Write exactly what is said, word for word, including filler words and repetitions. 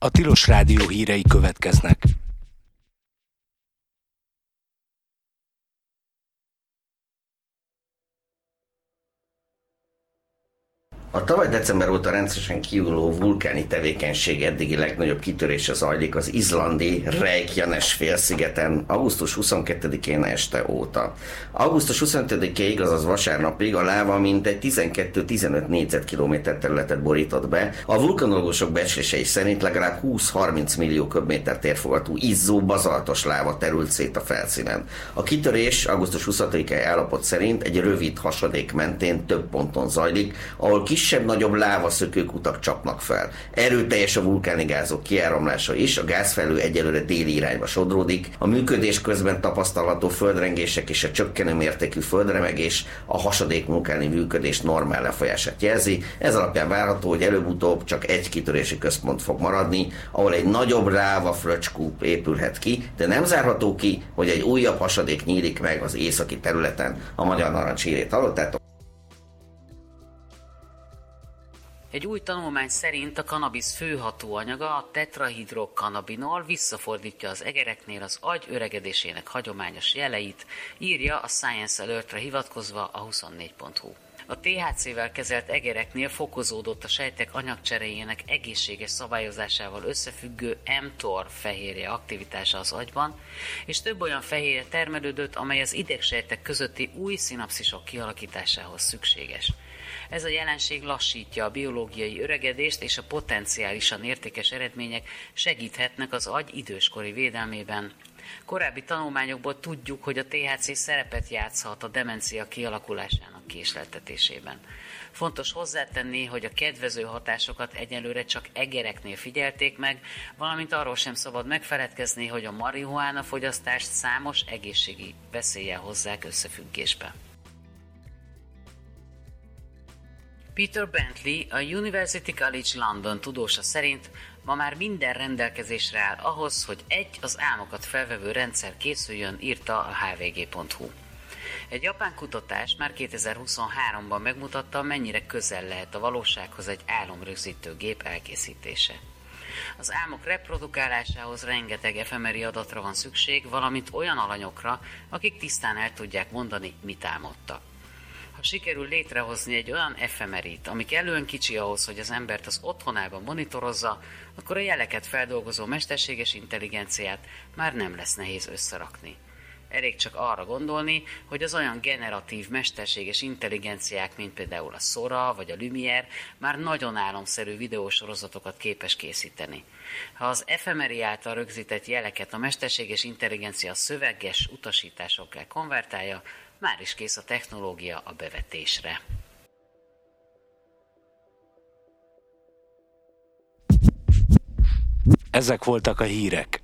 A Tilos Rádió hírei következnek. A tavaly december óta rendszeresen kiújuló vulkáni tevékenység eddigi legnagyobb kitörése zajlik az izlandi Reykjanes félszigeten augusztus huszonkettedikén este óta. augusztus huszonötödikéig, azaz vasárnapig a láva mintegy tizenkettő-tizenöt négyzetkilométer területet borított be. A vulkanológusok becslései szerint legalább húsz-harminc millió köbméter térfogatú izzó bazaltos láva terült szét a felszínen. A kitörés augusztus huszonötödikai állapot szerint egy rövid hasadék mentén több ponton zajlik, ahol kis kisebb-nagyobb lávaszökőkutak csapnak fel. Erőteljes a vulkáni gázok kiáramlása is, a gázfelhő egyelőre déli irányba sodródik, a működés közben tapasztalható földrengések és a csökkenő mértékű földremegés a hasadék vulkáni működés normál lefolyását jelzi. Ez alapján várható, hogy előbb-utóbb csak egy kitörési központ fog maradni, ahol egy nagyobb láva fröccskúp épülhet ki, de nem zárható ki, hogy egy újabb hasadék nyílik meg az északi területen. A Magyar Narancs hírét hallottátok. Egy új tanulmány szerint a kannabisz fő hatóanyaga, a tetrahidrokannabinol visszafordítja az egereknél az agy öregedésének hagyományos jeleit, írja a Science Alertre hivatkozva a huszonnégy pont hu. A té há cével kezelt egereknél fokozódott a sejtek anyagcseréjének egészséges szabályozásával összefüggő mTOR fehérje aktivitása az agyban, és több olyan fehérje termelődött, amely az idegsejtek közötti új szinapszisok kialakításához szükséges. Ez a jelenség lassítja a biológiai öregedést, és a potenciálisan értékes eredmények segíthetnek az agy időskori védelmében. Korábbi tanulmányokból tudjuk, hogy a té há cé szerepet játszhat a demencia kialakulásának késleltetésében. Fontos hozzátenni, hogy a kedvező hatásokat egyelőre csak egereknél figyelték meg, valamint arról sem szabad megfeledkezni, hogy a marihuána fogyasztást számos egészségi veszéllyel hozzák összefüggésbe. Peter Bentley, a University College London tudósa szerint ma már minden rendelkezésre áll ahhoz, hogy egy az álmokat felvevő rendszer készüljön, írta a há vé gé pont hú. Egy japán kutatás már kétezer-huszonháromban megmutatta, mennyire közel lehet a valósághoz egy álomrögzítő gép elkészítése. Az álmok reprodukálásához rengeteg efemeri adatra van szükség, valamint olyan alanyokra, akik tisztán el tudják mondani, mit álmodtak. Ha sikerül létrehozni egy olyan efemerit, ami kellően kicsi ahhoz, hogy az embert az otthonában monitorozza, akkor a jeleket feldolgozó mesterséges intelligenciát már nem lesz nehéz összerakni. Elég csak arra gondolni, hogy az olyan generatív mesterséges intelligenciák, mint például a Sora vagy a Lumiere már nagyon álomszerű videósorozatokat képes készíteni. Ha az efemeri által rögzített jeleket a mesterséges intelligencia szöveges utasításokká konvertálja, már is kész a technológia a bevetésre. Ezek voltak a hírek.